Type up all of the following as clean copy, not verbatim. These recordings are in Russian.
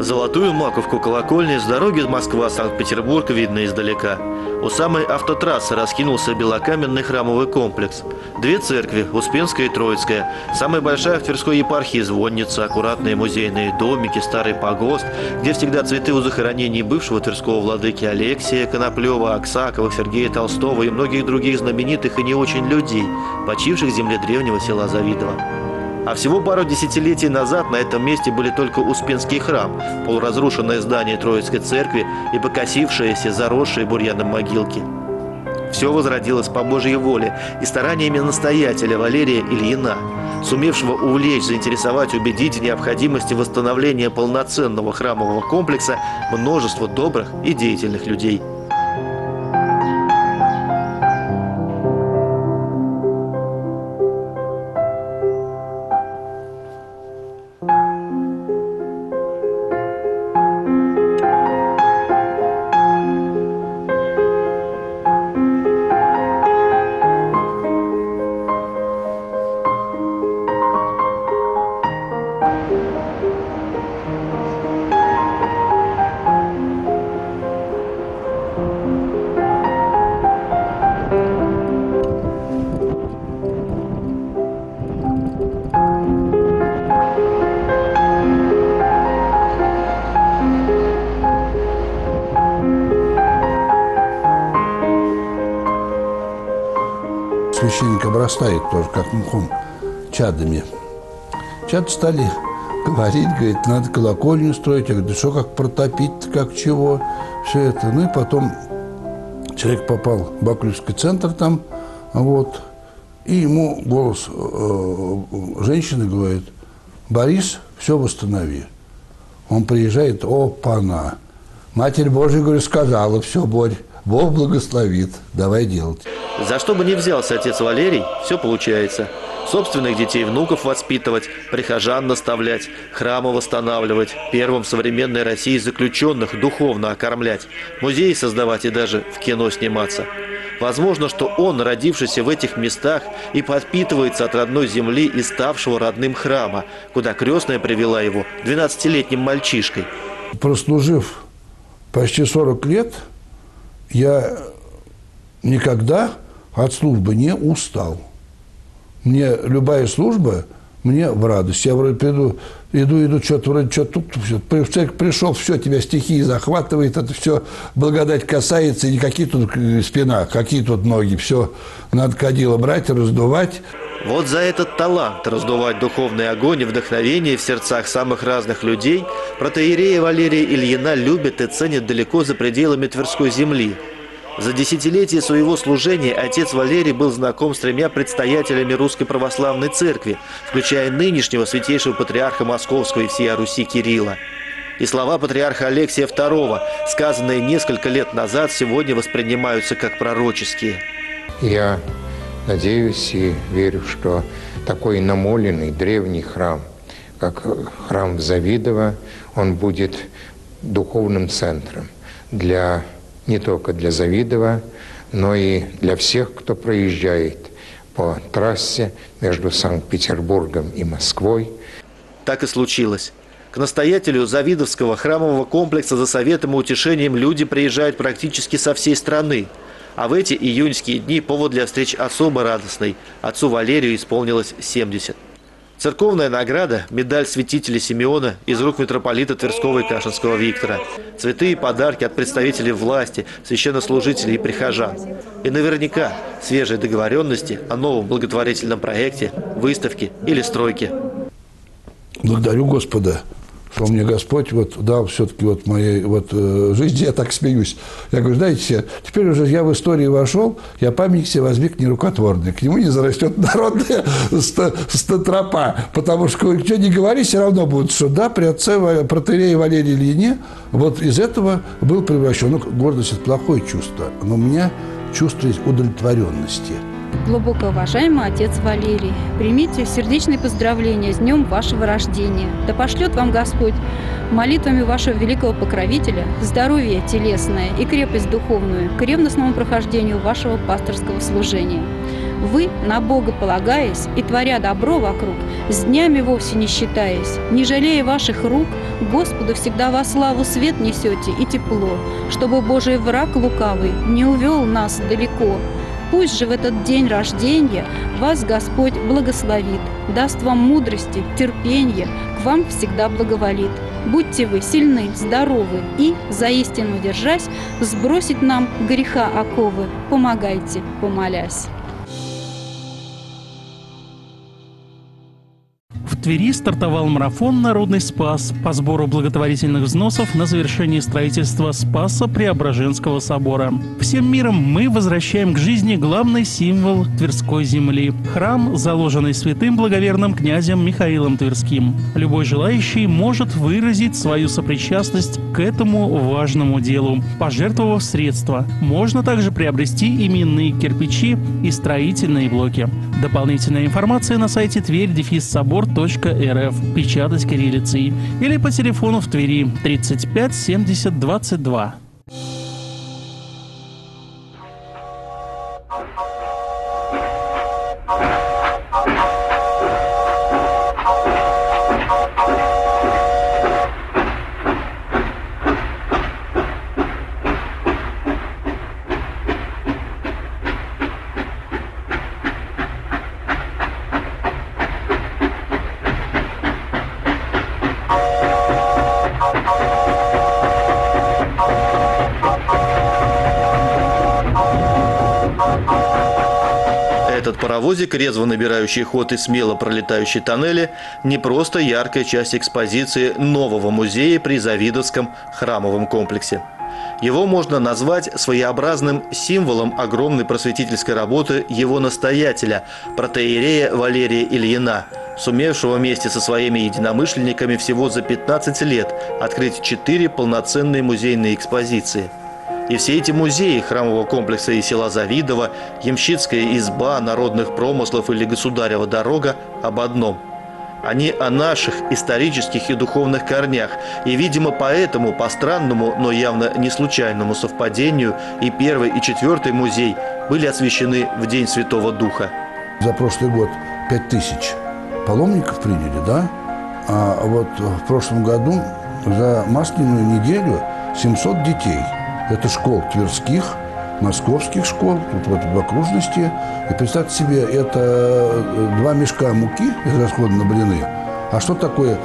Золотую маковку колокольни с дороги Москва-Санкт-Петербург видно издалека. У самой автотрассы раскинулся белокаменный храмовый комплекс. Две церкви – Успенская и Троицкая. Самая большая в Тверской епархии звонница, аккуратные музейные домики, старый погост, где всегда цветы у захоронений бывшего тверского владыки Алексия, Коноплева, Аксакова, Сергея Толстого и многих других знаменитых и не очень людей, почивших в земле древнего села Завидово. А всего пару десятилетий назад на этом месте были только Успенский храм, полуразрушенное здание Троицкой церкви и покосившиеся, заросшие бурьяном могилки. Все возродилось по Божьей воле и стараниями настоятеля Валерия Ильина, сумевшего увлечь, заинтересовать, убедить в необходимости восстановления полноценного храмового комплекса множество добрых и деятельных людей. Священник обрастает тоже, как мхом, чадами. Чады стали говорить, говорит, надо колокольню строить. Я говорю, да что, как протопить, как чего, все это. Ну и потом человек попал в Баклюевский центр там, вот, и ему голос женщины говорит, Борис, все восстанови. Он приезжает, опа-на. Матерь Божия, говорю, сказала, все, Борь, Бог благословит, давай делать. За что бы ни взялся отец Валерий, все получается. Собственных детей и внуков воспитывать, прихожан наставлять, храмы восстанавливать, первым в современной России заключенных духовно окормлять, музеи создавать и даже в кино сниматься. Возможно, что он, родившийся в этих местах, и подпитывается от родной земли и ставшего родным храма, куда крестная привела его 12-летним мальчишкой. Прослужив почти 40 лет, я никогда от службы не устал. Мне любая служба, мне в радость. Я вроде иду, что-то вроде, что-то тут, все. В церковь пришел, все, тебя стихии захватывает, это все благодать касается, и какие тут спина, какие тут ноги, все, надо кадило брать, раздувать. Вот за этот талант раздувать духовный огонь и вдохновение в сердцах самых разных людей протоиерея Валерия Ильина любят и ценят далеко за пределами Тверской земли. За десятилетия своего служения отец Валерий был знаком с 3 предстоятелями Русской Православной Церкви, включая нынешнего святейшего патриарха Московского и всея Руси Кирилла. И слова патриарха Алексия II, сказанные несколько лет назад, сегодня воспринимаются как пророческие. Я надеюсь и верю, что такой намоленный древний храм, как храм в Завидово, он будет духовным центром не только для Завидова, но и для всех, кто проезжает по трассе между Санкт-Петербургом и Москвой. Так и случилось. К настоятелю Завидовского храмового комплекса за советом и утешением люди приезжают практически со всей страны. А в эти июньские дни повод для встреч особо радостный. Отцу Валерию исполнилось 70. Церковная награда – медаль святителя Симеона из рук митрополита Тверского и Кашинского Виктора. Цветы и подарки от представителей власти, священнослужителей и прихожан. И наверняка свежие договоренности о новом благотворительном проекте, выставке или стройке. Благодарю Господа, что мне Господь дал все-таки моей жизни, я так смеюсь. Я говорю, знаете, теперь уже я в историю вошел, я памятник себе воздвиг нерукотворный, к нему не зарастет народная тропа, потому что, что ни говори, все равно будет, что да, при отце протоиерее Валерии Ильине из этого был превращен. Гордость – это плохое чувство, но у меня чувство есть удовлетворенности. Глубоко уважаемый отец Валерий, примите сердечные поздравления с днем вашего рождения. Да пошлет вам Господь молитвами вашего великого покровителя здоровье телесное и крепость духовную к ревностному прохождению вашего пасторского служения. Вы, на Бога полагаясь и творя добро вокруг, с днями вовсе не считаясь, не жалея ваших рук, Господу всегда во славу свет несете и тепло, чтобы Божий враг лукавый не увел нас далеко. Пусть же в этот день рождения вас Господь благословит, даст вам мудрости, терпения, к вам всегда благоволит. Будьте вы сильны, здоровы и, за истину держась, сбросить нам греха оковы. Помогайте, помолясь. В Твери стартовал марафон «Народный спас» по сбору благотворительных взносов на завершение строительства Спаса Преображенского собора. Всем миром мы возвращаем к жизни главный символ Тверской земли – храм, заложенный святым благоверным князем Михаилом Тверским. Любой желающий может выразить свою сопричастность к этому важному делу, пожертвовав средства. Можно также приобрести именные кирпичи и строительные блоки. Дополнительная информация на сайте tверь-собор.рф, печатать кириллицей, или по телефону в Твери 35 70 22. Этот паровозик, резво набирающий ход и смело пролетающий тоннели, не просто яркая часть экспозиции нового музея при Завидовском храмовом комплексе. Его можно назвать своеобразным символом огромной просветительской работы его настоятеля, протоиерея Валерия Ильина, сумевшего вместе со своими единомышленниками всего за 15 лет открыть 4 полноценные музейные экспозиции. И все эти музеи храмового комплекса и села Завидово, Ямщицкая изба, народных промыслов или Государева дорога об одном. Они о наших исторических и духовных корнях. И, видимо, поэтому, по странному, но явно не случайному совпадению, и первый, и четвертый музей были освящены в День Святого Духа. За прошлый год 5000 паломников приняли, да? А вот в прошлом году за Масленную неделю 700 детей. Это школ тверских, московских школ, тут вот в окружности. И представьте себе, это 2 мешка муки израсходованы на блины. А что такое?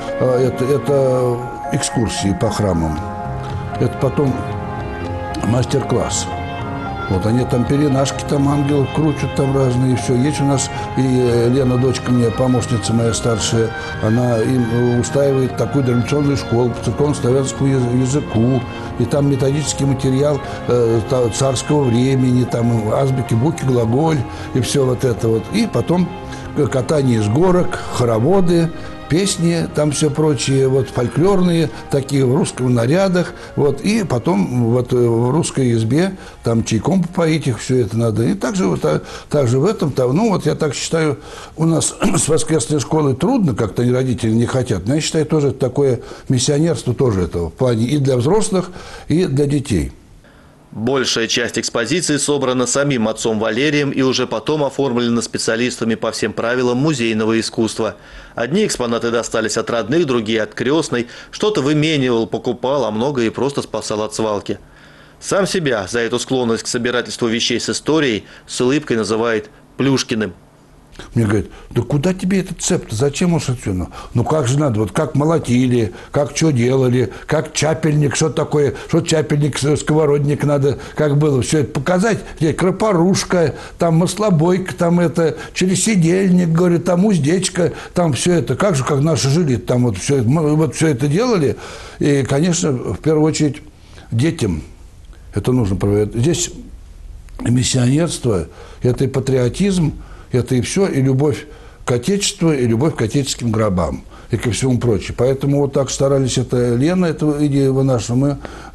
Это экскурсии по храмам. Это потом мастер-класс. Вот они там перенашки, там ангелов крутят, там разные, все. Есть у нас и Лена, дочка мне, помощница моя старшая, она им устраивает такую дореволюционную школу по церковно-славянскому языку. И там методический материал царского времени, там азбуки, букви, глаголь и все вот это вот. И потом катание с горок, хороводы, песни, там все прочие, вот фольклорные, такие в русском нарядах, вот, и потом вот в русской избе, там чайком попоить их, все это надо. И также в этом, ну, вот я так считаю, у нас с воскресной школой трудно, как-то родители не хотят, но я считаю, тоже такое миссионерство тоже этого, в плане и для взрослых, и для детей. Большая часть экспозиции собрана самим отцом Валерием и уже потом оформлена специалистами по всем правилам музейного искусства. Одни экспонаты достались от родных, другие от крестной. Что-то выменивал, покупал, а многое и просто спасал от свалки. Сам себя за эту склонность к собирательству вещей с историей с улыбкой называет Плюшкиным. Мне говорят, да куда тебе этот цеп-то, зачем уж это? Ну как же надо, вот как молотили, как что делали, как чапельник, что такое, что чапельник, сковородник надо, как было, все это показать. Здесь крапорушка, там маслобойка, там это, через сидельник, говорю, там уздечка, там все это, как же, как наши жили, там вот все это делали. И, конечно, в первую очередь детям это нужно проверять. Здесь миссионерство, это и патриотизм, это и все, и любовь к Отечеству, и любовь к отеческим гробам, и ко всему прочему. Поэтому вот так старались, это Лена, эту идею вынашивала,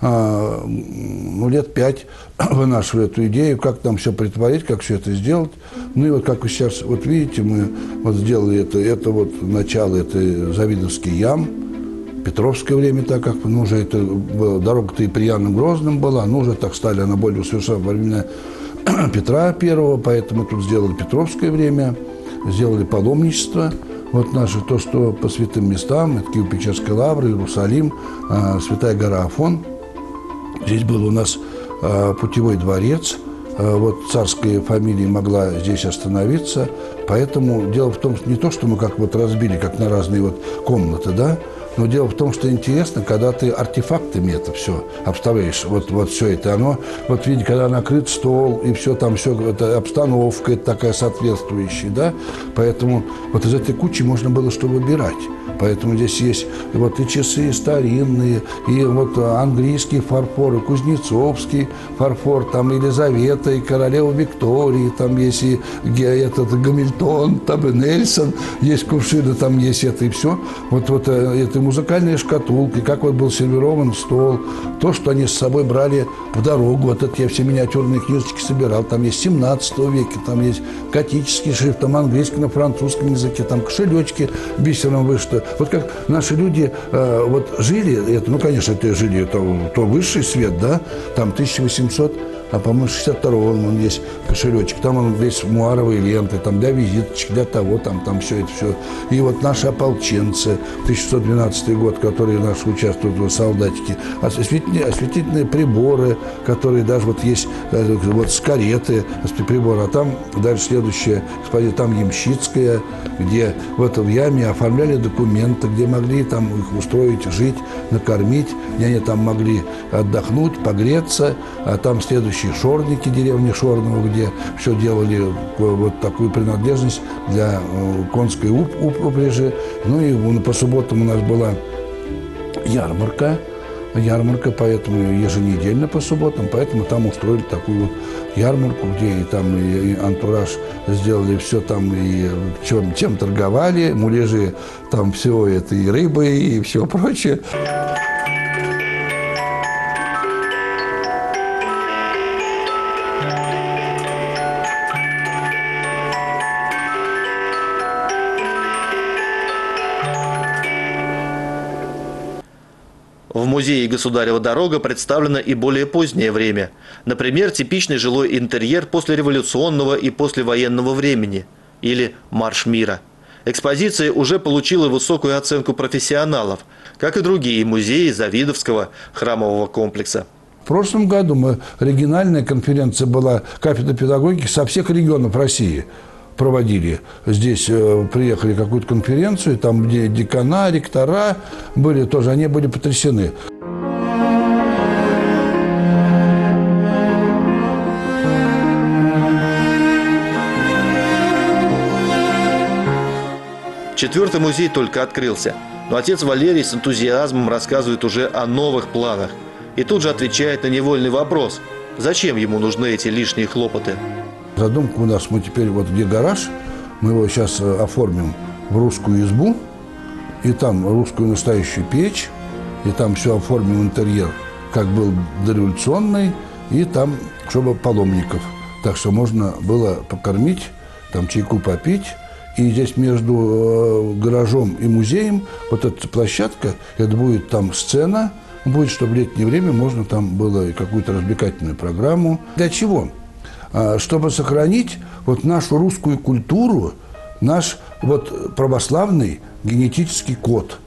мы лет 5 вынашивали эту идею, как там все притворить, как все это сделать. Ну и вот как вы сейчас, вот видите, мы вот сделали это вот начало, это Завидовский ям, Петровское время, так как, ну, уже это дорога-то и при Яном Грозном была, ну, уже так стали, она более усовершенствованная. Петра I, поэтому тут сделали Петровское время, сделали паломничество. Вот наше, то, что по святым местам, это Киево-Печерская лавра, Иерусалим, Святая гора Афон. Здесь был у нас путевой дворец, вот царская фамилия могла здесь остановиться, поэтому дело в том, что не то, что мы как вот разбили, как на разные вот комнаты, да, но дело в том, что интересно, когда ты артефактами это все обставляешь, вот все это, оно, вот видите, когда накрыт стол, и все там, все, это обстановка это такая соответствующая, да, поэтому вот из этой кучи можно было что выбирать. Поэтому здесь есть вот и часы старинные, и вот английский фарфор, и кузнецовский фарфор, там Елизавета, и королева Виктория, там есть и этот Гамильтон, там и Нельсон, есть кувшины, там есть это и все. Вот это музыкальные шкатулки, как вот был сервирован стол, то, что они с собой брали в дорогу, вот это я все миниатюрные книжечки собирал, там есть 17 века, там есть готический шрифт, там английский на французском языке, там кошелечки бисером вышиты. Вот как наши люди вот жили, это, ну, конечно, это жили, это то высший свет, да, там 1800, а, по-моему, 62-го он есть кошелечек, там он весь муаровые ленты, там для визиточек, для того, там все это все. И вот наши ополченцы, 1612 год, которые наши участвуют в солдатике, осветительные приборы, которые даже вот есть, вот с кареты, приборы, а там дальше следующее, там Ямщицкая, где вот в яме оформляли документы, где могли там их устроить, жить, накормить, где они там могли отдохнуть, погреться, а там следующие Шорники, деревни Шорново, где все делали вот такую принадлежность для конской упряжи. Ну и по субботам у нас была ярмарка, поэтому еженедельно по субботам, поэтому там устроили такую вот ярмарку, где и там и антураж сделали, все там, и чем торговали, муляжи, там все это, и рыбы, и все прочее. В музее «Государева дорога» представлено и более позднее время. Например, типичный жилой интерьер послереволюционного и послевоенного времени. Или «Марш мира». Экспозиция уже получила высокую оценку профессионалов, как и другие музеи Завидовского храмового комплекса. В прошлом году региональная конференция была кафедра педагогики со всех регионов России. Проводили. Здесь приехали какую-то конференцию, там где декана, ректора были тоже, они были потрясены. Четвертый музей только открылся, но отец Валерий с энтузиазмом рассказывает уже о новых планах. И тут же отвечает на невольный вопрос, зачем ему нужны эти лишние хлопоты. Задумка у нас, мы теперь вот где гараж, мы его сейчас оформим в русскую избу, и там русскую настоящую печь, и там все оформим интерьер, как был дореволюционный, и там, чтобы паломников. Так что можно было покормить, там чайку попить. И здесь между гаражом и музеем вот эта площадка, это будет там сцена, будет, чтобы в летнее время можно там было какую-то развлекательную программу. Для чего? Чтобы сохранить вот нашу русскую культуру, наш вот православный генетический код.